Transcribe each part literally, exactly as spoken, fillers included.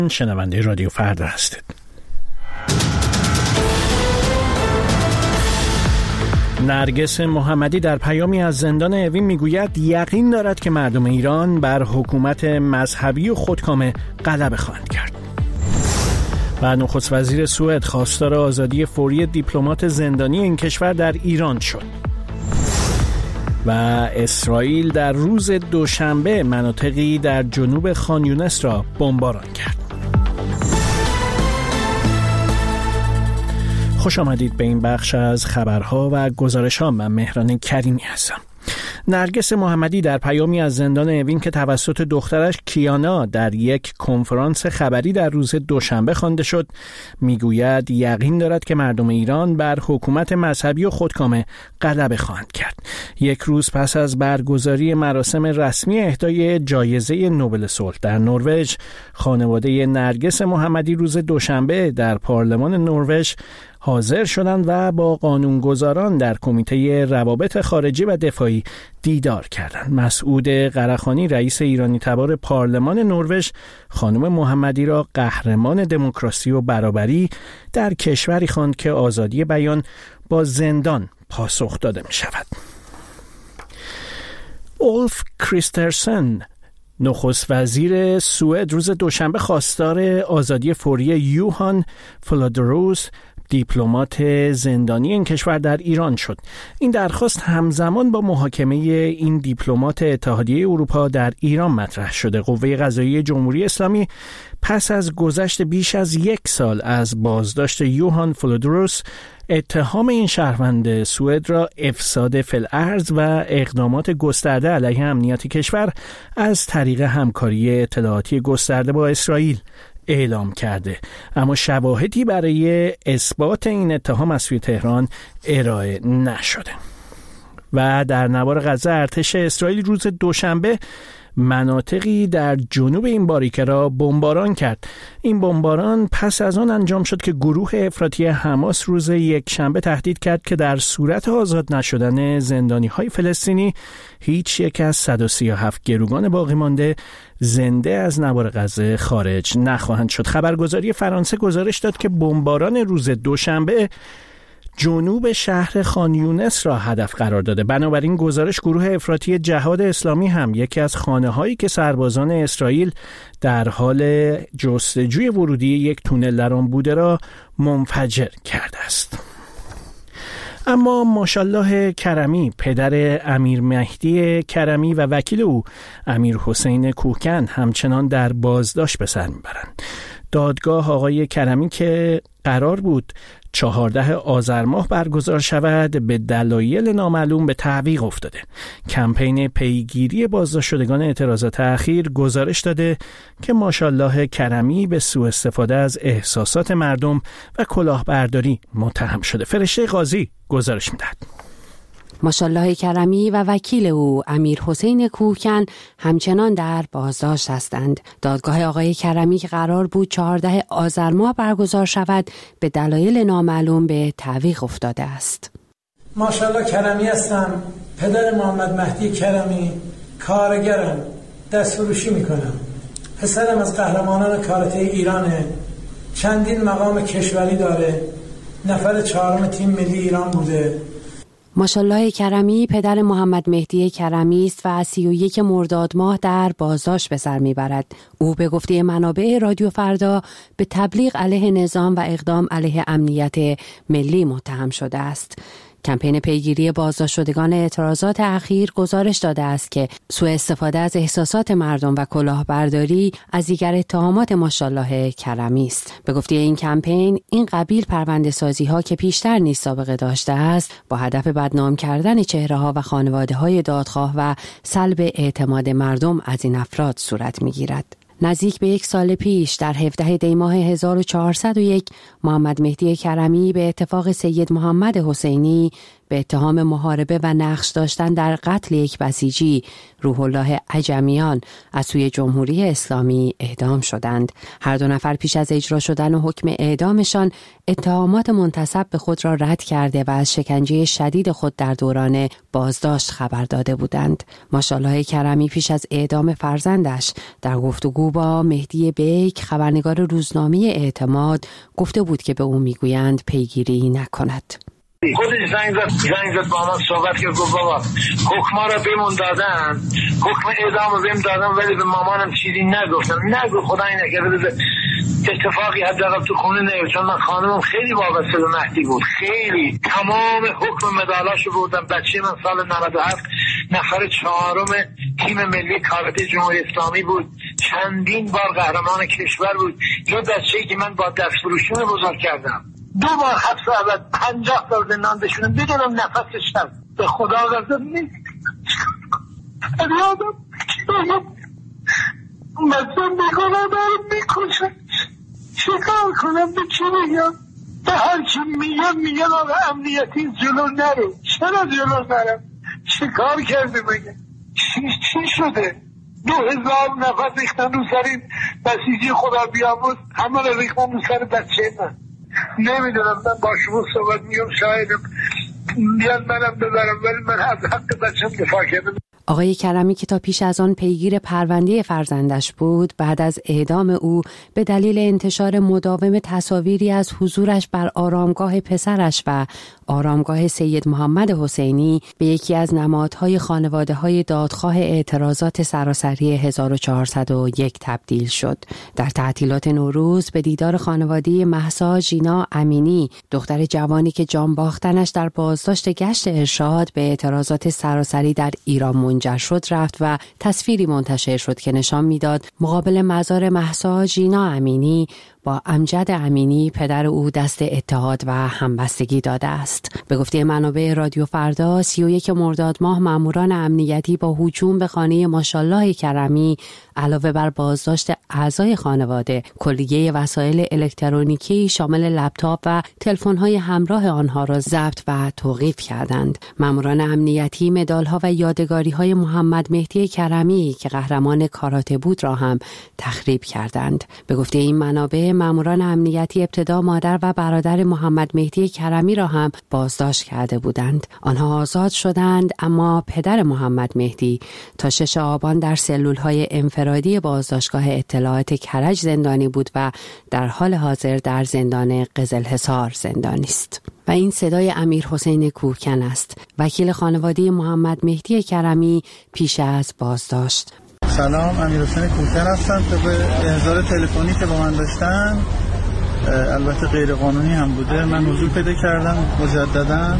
شنونده رادیو فردا هستید. نرگس محمدی در پیامی از زندان اوین میگوید یقین دارد که مردم ایران بر حکومت مذهبی و خودکامه غلبه خواهند کرد. و نخست وزیر سوئد خواستار آزادی فوری دیپلمات زندانی این کشور در ایران شد. و اسرائیل در روز دوشنبه مناطقی در جنوب خان یونس را بمباران کرد. خوش آمدید به این بخش از خبرها و گزارش‌ها. من مهران کریمی هستم. نرگس محمدی در پیامی از زندان اوین که توسط دخترش کیانا در یک کنفرانس خبری در روز دوشنبه خوانده شد میگوید یقین دارد که مردم ایران بر حکومت مذهبی و خودکامه غلبه خواهند کرد. یک روز پس از برگزاری مراسم رسمی اهدای جایزه نوبل صلح در نروژ، خانواده نرگس محمدی روز دوشنبه در پارلمان نروژ حاضر شدند و با قانونگذاران در کمیته روابط خارجی و دفاعی دیدار کردند. مسعود قرخانی رئیس ایرانی تبار پارلمان نروژ خانم محمدی را قهرمان دموکراسی و برابری در کشوری خواند که آزادی بیان با زندان پاسخ داده می شود. اولف کریسترسن نخست وزیر سوئد روز دوشنبه خواستار آزادی فوری یوهان فلادروس دیپلمات زندانی این کشور در ایران شد. این درخواست همزمان با محاکمه این دیپلمات اتحادیه اروپا در ایران مطرح شده. قوه قضاییه جمهوری اسلامی پس از گذشت بیش از یک سال از بازداشت یوهان فلادروس اتهام این شهروند سوئد را افساد فی‌الارض و اقدامات گسترده علیه امنیت کشور از طریق همکاری اطلاعاتی گسترده با اسرائیل اعلام کرده، اما شواهدی برای اثبات این اتهام از سوی تهران ارائه نشده. و در نوار غزه ارتش اسرائیل روز دوشنبه مناطقی در جنوب این باریکه را بمباران کرد. این بمباران پس از آن انجام شد که گروه افراطی حماس روز یک شنبه تهدید کرد که در صورت آزاد نشدن زندانی‌های فلسطینی هیچ یک از صد و سی و هفت گروگان باقی مانده زنده از نوار غزه خارج نخواهند شد. خبرگزاری فرانسه گزارش داد که بمباران روز دوشنبه جنوب شهر خان یونس را هدف قرار داده. بنابراین گزارش گروه افراطی جهاد اسلامی هم یکی از خانه‌هایی که سربازان اسرائیل در حال جستجوی ورودی یک تونل در آن بوده را منفجر کرده است. اما ماشاءالله کرمی پدر امیر مهدی کرمی و وکیل او امیر حسین کوهکن همچنان در بازداشت به سر میبرند. دادگاه آقای کرمی که قرار بود چهاردهم آذر ماه برگزار شود به دلایل نامعلوم به تعویق افتاده. کمپین پیگیری بازداشت شدگان اعتراضات اخیر گزارش داده که ماشاءالله کرمی به سوء استفاده از احساسات مردم و کلاهبرداری متهم شده. فرشته قاضی گزارش میدهد. ماشاءالله کرمی و وکیل او امیر حسین کوهکن همچنان در بازداشت هستند. دادگاه آقای کرمی که قرار بود چهاردهم آذر ماه برگزار شود به دلایل نامعلوم به تعویق افتاده است. ماشاءالله کرمی هستم، پدر محمد مهدی کرمی، کارگرم، دستفروشی میکنم. پسرم از قهرمانان کاراته ایرانه، چندین مقام کشوری داره، نفر چهارم تیم ملی ایران بوده. ماشاءالله کرمی پدر محمد مهدی کرمی است و سی و یک مرداد ماه در بازداشت به سر میبرد. او به گفته منابع رادیو فردا به تبلیغ علیه نظام و اقدام علیه امنیت ملی متهم شده است. کمپین پیگیری بازداشت شدگان اعتراضات اخیر گزارش داده است که سوء استفاده از احساسات مردم و کلاهبرداری از دیگر اتهامات ماشاءالله کرمی است. به گفته این کمپین، این قبیل پرونده سازی ها که پیشتر نیز سابقه داشته است، با هدف بدنام کردن چهره ها و خانواده های دادخواه و سلب اعتماد مردم از این افراد صورت می گیرد. نزدیک به یک سال پیش در هفدهم دی ماه هزار و چهارصد و یک محمد مهدی کرمی به اتفاق سید محمد حسینی به اتهام محاربه و نقش داشتن در قتل یک بسیجی روح الله عجمیان از سوی جمهوری اسلامی اعدام شدند. هر دو نفر پیش از اجرا شدن حکم اعدامشان اتهامات منتسب به خود را رد کرده و از شکنجه شدید خود در دوران بازداشت خبر داده بودند. ماشاءالله کرمی پیش از اعدام فرزندش در گفتگو با مهدی بیک خبرنگار روزنامه اعتماد گفته بود که به او میگویند پیگیری نکند. خودش زنگ زد زنگ زد با من صحبت کرد، گفت بابا حکما را بهمون دادن، حکم اعدام رو بهم دادن ولی به مامانم چیزی نگفتن. نگو خدای نکرده اتفاقی حداقل تو خونه نیفت، چون من خانمم خیلی وابسته به مهدی بود، خیلی تمام حکم مدالاشو بردم. بچه من سال نود و هفت نفر چهارم تیم ملی کاراته جمهوری اسلامی بود، چندین بار قهرمان کشور بود. یه بچه‌ای که من با دستفروشی بزرگ کردم، دو بار حبس ابد، پنجاه سال زندان بشونم بدونم نفسش هست. به خدا قسم نیست یادم مثلا بکنم دارم میکشم، چکار کنم؟ به چی میگم؟ به هر چی میگم میگم آقا امنیتی جلو نرو. چرا جلو نرم؟ چکار کرده بگم؟ چی, چی شده؟ دو هزار نفر ریختن رو سر این بسیجی خدا بیاموز، همه رو ریختن رو سر بچه من. نمیدونم، من با شما صحبت میگم شایدم بیان منم ببرم، ولی من از حق بچم دفاع کردم. آقای کرمی که تا پیش از آن پیگیر پرونده فرزندش بود، بعد از اعدام او به دلیل انتشار مداوم تصاویری از حضورش بر آرامگاه پسرش و آرامگاه سید محمد حسینی به یکی از نمادهای خانواده‌های دادخواه اعتراضات سراسری هزار و چهارصد و یک تبدیل شد. در تعطیلات نوروز به دیدار خانواده مهسا ژینا امینی، دختر جوانی که جان باختنش در بازداشت گشت ارشاد به اعتراضات سراسری در ایران منجر شد رفت و تصویری منتشر شد که نشان میداد مقابل مزار مهسا ژینا امینی با امجد امینی پدر او دست اتحاد و همبستگی داده است. به گفته منابع رادیو فردا، سی و یک مرداد ماه ماموران امنیتی با هجوم به خانه ماشاءالله کرمی علاوه بر بازداشت اعضای خانواده، کلیه وسایل الکترونیکی شامل لپتاپ و تلفن‌های همراه آنها را ضبط و توقیف کردند. ماموران امنیتی مدال‌ها و یادگاری‌های محمد مهدی کرمی که قهرمان کاراته بود را هم تخریب کردند. به گفته این منابع، ماموران امنیتی ابتدا مادر و برادر محمد مهدی کرمی را هم بازداشت کرده بودند. آنها آزاد شدند، اما پدر محمد مهدی تا شش آبان در سلول‌های انفرادی بازداشتگاه اطلاعات کرج زندانی بود و در حال حاضر در زندان قزلحصار زندانی است. و این صدای امیر حسین کوهکن است، وکیل خانواده محمد مهدی کرمی پیش از بازداشت. سلام، امیر حسین کوهکن هستم. طبق احضار تلفنی که با من داشتن، البته غیر قانونی هم بوده، من حضور پیدا کردم مجددا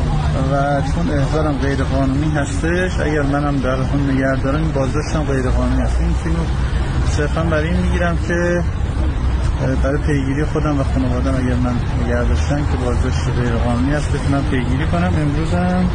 و چون احضارم غیر قانونی هستش، اگر منم در خون نگه دارم بازداشتم غیر قانونی هست. این فیلمو صرفا برای این میگیرم که برای پیگیری خودم و خانواده‌ام اگر من نگه داشتن که بازداشت غیر قانونی هست بتونم پیگیری کنم. امروز هم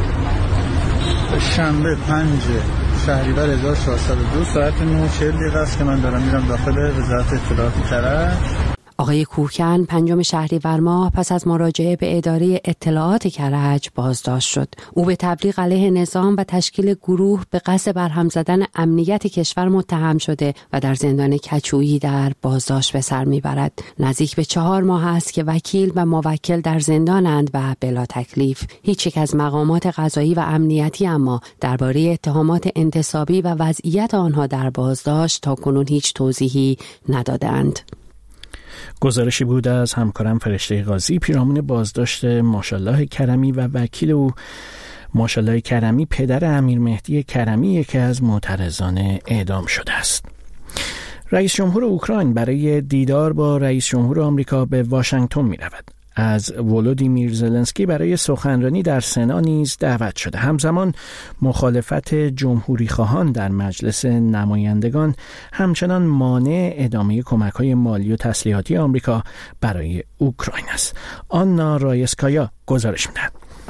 شنبه پنج شهریور هزار و چهارصد و دو ساعت نه و چهل دقیقه است که من دارم میرم داخل وزارت اطلاعات کرج. آقای کوهکن پنجم شهریور ماه پس از مراجعه به اداره اطلاعات کرج بازداشت شد. او به تبلیغ علیه نظام و تشکیل گروه به قصد برهم زدن امنیت کشور متهم شده و در زندان کچویی در بازداشت به سر میبرد. نزدیک به چهار ماه است که وکیل و موکل در زندانند و بلا تکلیف. هیچ یک از مقامات قضایی و امنیتی اما درباره اتهامات انتصابی و وضعیت آنها در بازداشت تا کنون هیچ توضیحی ندادند. گزارشی بود از همکارم فرشته قاضی پیرامون بازداشت ماشاءالله کرمی و وکیل او. ماشاءالله کرمی پدر امیر مهدی کرمی یکی از معترضان اعدام شده است. رئیس جمهور اوکراین برای دیدار با رئیس جمهور آمریکا به واشنگتن می رود. از ولودیمیر زلنسکی برای سخنرانی در سنا نیز دعوت شده. همزمان مخالفت جمهوری خواهان در مجلس نمایندگان همچنان مانع ادامه کمک‌های مالی و تسلیحاتی آمریکا برای اوکراین است. آنا رایسکایا گزارش می‌دهد.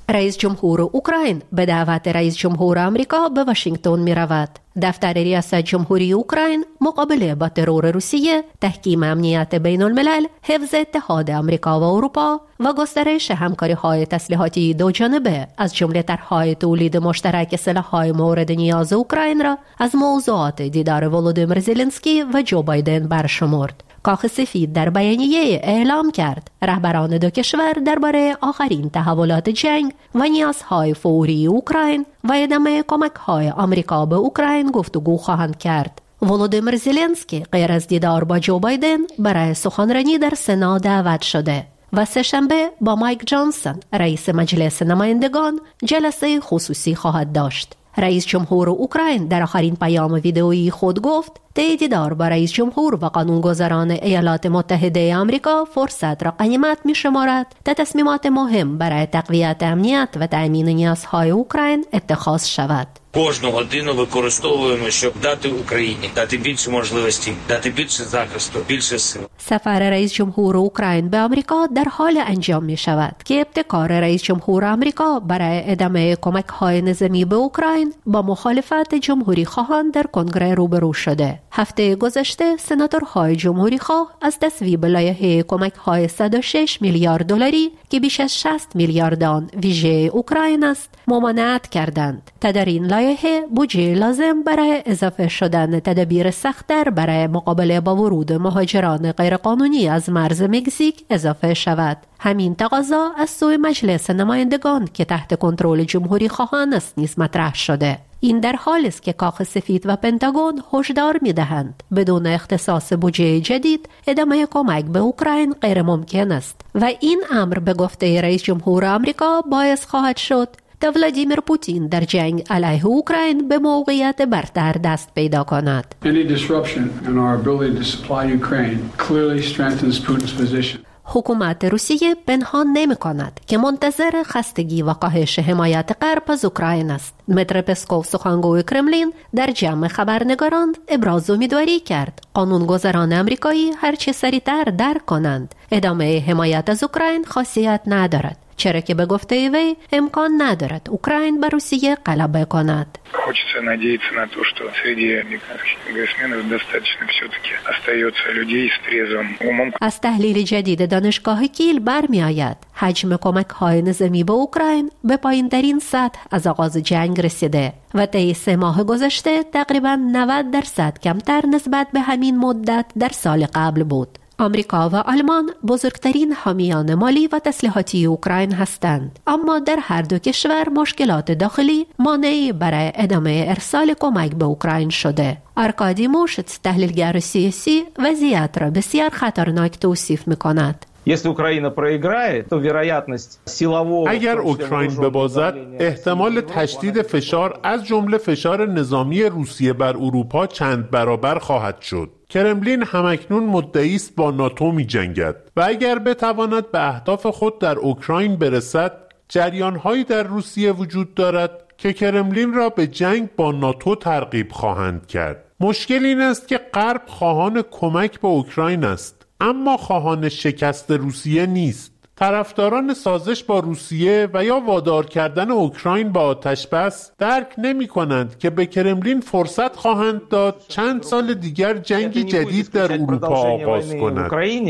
رئیس جمهور اوکراین به دعوت رئیس جمهور آمریکا به واشنگتن می رود. دفتر ریاست جمهوری اوکراین مقابله با ترور روسیه، تحکیم امنیت بین الملل، حفظ اتحاد آمریکا و اروپا و گسترش همکاری‌های تسلیحاتی دو جانبه از جمله طرح‌های تولید مشترک سلاح‌های مورد نیاز اوکراین را از موضوعات دیدار ولودیمیر زلنسکی و جو بایدن برشمرد. کاخ سفید در بیانیه اعلام کرد رهبران دو کشور درباره آخرین تحولات جنگ و نیازهای فوری اوکراین و ادامه کمک‌های آمریکا به اوکراین گفتگو خواهند کرد. ولودیمیر زلنسکی غیر از دیدار با جو بایدن برای سخنرانی در سنا دعوت شده و سه‌شنبه با مایک جانسون رئیس مجلس نمایندگان جلسه خصوصی خواهد داشت. رئیس جمهور اوکراین در آخرین پیام ویدئویی خود گفت طی دیدار با رئیس جمهور و قانونگذاران ایالات متحده آمریکا فرصت را غنیمت می‌شمارد تا تصمیمات مهم برای تقویت امنیت و تأمین نیازهای اوکراین اتخاذ شود. Кожну годину використовуємо, щоб дати Україні, дати більше можливостей, дати більше захисту, більше сил. سفر رئیس جمهور اوکراین به آمریکا در حال انجام می شود که ابتکار رئیس جمهور آمریکا برای ادامه کمک‌های نظامی به اوکراین با مخالفت جمهوری خواهان در کنگره روبرو شده. هفته گذشته سناتورهای جمهوری خواه از تصویب لایحه کمک‌های صد و شش میلیارد دلاری که بیش از شصت میلیارد آن ویژه اوکراین است ممانعت کردند. تا در این لایحه بودجه لازم برای اضافه شدن تدابیر سخت‌تر برای مقابله با ورود مهاجران غیرقانونی از مرز مکزیک اضافه شود. همین تقاضا از سوی مجلس نمایندگان که تحت کنترل جمهوری خواهان است نیز مطرح شده. این در حالی است که کاخ سفید و پنتاگون هشدار می‌دهند بدون اختصاص بودجه جدید ادامه کمک به اوکراین غیر ممکن است و این امر به گفته رئیس جمهور آمریکا باعث خواهد شد تا ولادیمیر پوتین در جنگ علیه اوکراین به موقعیت برتر دست پیدا کند. Any disruption in our ability to supply Ukraine clearly strengthens Putin's position. حکومت روسیه پنهان نمی کند که منتظر خستگی و کاهش حمایت غرب از اوکراین است. دمیتری پسکوف سخنگوی کرملین در جمع خبرنگاران ابراز امیدواری کرد قانونگذاران آمریکایی هرچه سریعتر درک کنند ادامه حمایت از اوکراین خاصیت ندارد، چرا که به گفته وی امکان ندارد اوکراین بر روسیه غلبه کند. Хочется надеяться на то, что среди американских конгрессменов достаточно все-таки остается людей с трезвым умом. از تحلیل جدید دانشگاه کیل برمی آید حجم کمک های نظامی به اوکراین به پایین ترین سطح از آغاز جنگ رسیده و طی سه ماه گذشته تقریباً نود درصد کمتر نسبت به همین مدت در سال قبل بود. آمریکا و آلمان بزرگترین حامیان مالی و تسلیحاتی اوکراین هستند، اما در هر دو کشور مشکلات داخلی مانعی برای ادامه ارسال کمک به اوکراین شده. آرکادی موشت تحلیلگر سیاسی وضعیت را بسیار خطرناک توصیف می‌کند. اگر اوکراین ببازد، احتمال تشدید فشار از جمله فشار نظامی روسیه بر اروپا چند برابر خواهد شد. کرملین همکنون مدعی است با ناتو می جنگد و اگر بتواند به اهداف خود در اوکراین برسد، جریان‌هایی در روسیه وجود دارد که کرملین را به جنگ با ناتو ترغیب خواهند کرد. مشکل این است که غرب خواهان کمک به اوکراین است، اما خواهان شکست روسیه نیست. طرفداران سازش با روسیه و یا وادار کردن اوکراین با آتش بس درک نمی کنند که به کرملین فرصت خواهند داد چند سال دیگر جنگی جدید در اروپا آغاز کند.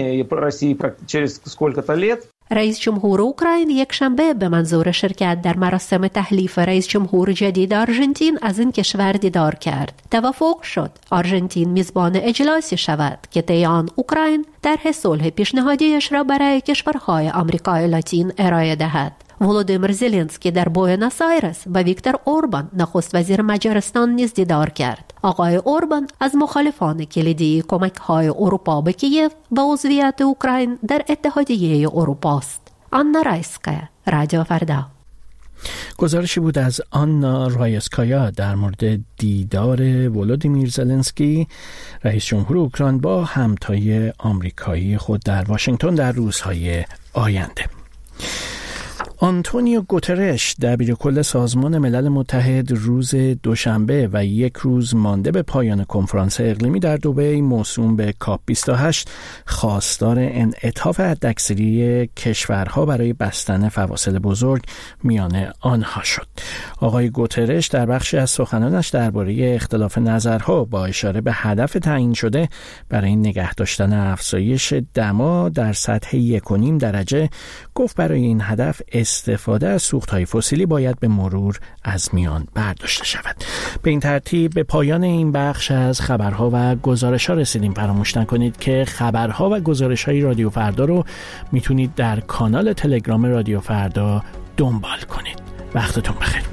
رئیس جمهور اوکراین یک شنبه به منظور شرکت در مراسم تحلیف رئیس جمهور جدید آرژانتین از این کشور دیدار کرد. توافق شد آرژانتین میزبان اجلاسی شود که طی آن اوکراین طرح صلح پیشنهادیش را برای کشورهای آمریکای لاتین ارائه دهد. ولودیمیر زلنسکی در بوئنوس آیرس با ویکتور اوربان نخست وزیر مجارستان نیز دیدار کرد. آقای اوربان از مخالفان کلیدی کمک‌های اروپا به کیف و عضویت اوکراین در اتحادیه اروپا است. آنا رایسکایا، رادیو فردا. گزارشی بود از آنا رایسکایا در مورد دیدار ولودیمیر زلنسکی رئیس جمهور اوکراین با همتای آمریکایی خود در واشنگتن در روزهای آینده. آنتونیو گوترش دبیرکل سازمان ملل متحد روز دوشنبه و یک روز مانده به پایان کنفرانس اقلیمی در دبی موسوم به کاپ بیست و هشت خواستار انعطاف حداکثری کشورها برای بستن فواصل بزرگ میان آنها شد. آقای گوترش در بخشی از سخنانش درباره اختلاف نظرها با اشاره به هدف تعیین شده برای نگه داشتن افزایش دما در سطح یک و نیم درجه گفت برای این هدف استفاده از سوخت‌های فسیلی باید به مرور از میان برداشته شود. به این ترتیب به پایان این بخش از خبرها و گزارش‌ها رسیدیم. فراموش نکنید که خبرها و گزارش‌های رادیو فردا رو میتونید در کانال تلگرام رادیو فردا دنبال کنید. وقتتون بخیر.